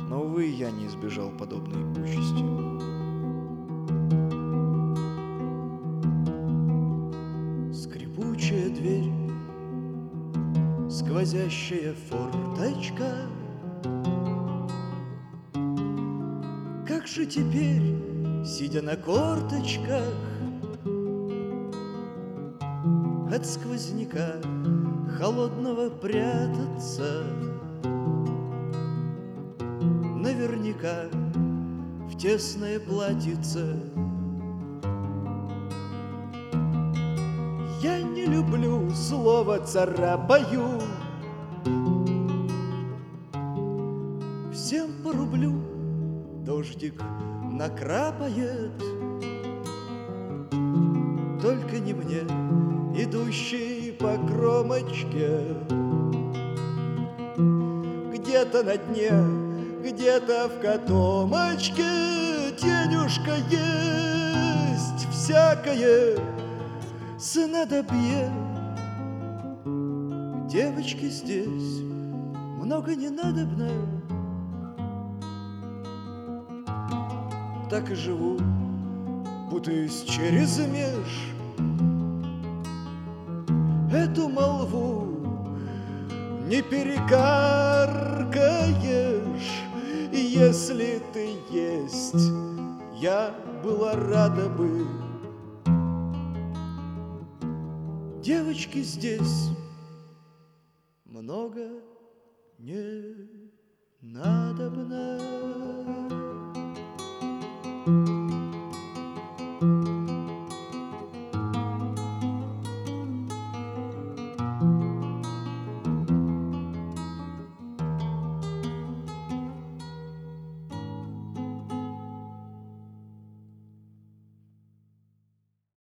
Но, увы, я не избежал подобной участи. Скрипучая дверь, сквозящая форточка. Как же теперь, сидя на корточках, от сквозняка холодного прятаться? Наверняка в тесное платьице. Я не люблю слово царапаю, всем по рублю дождик накрапает. Только не мне, идущий по кромочке. Где-то на дне, где-то в котомочке денежка есть всякое снадобье. Девочки здесь много не надобно. Так и живу, путаюсь через меж. Эту молву не перекаркаешь. И если ты есть, я была рада бы. Девочки здесь много не надобно.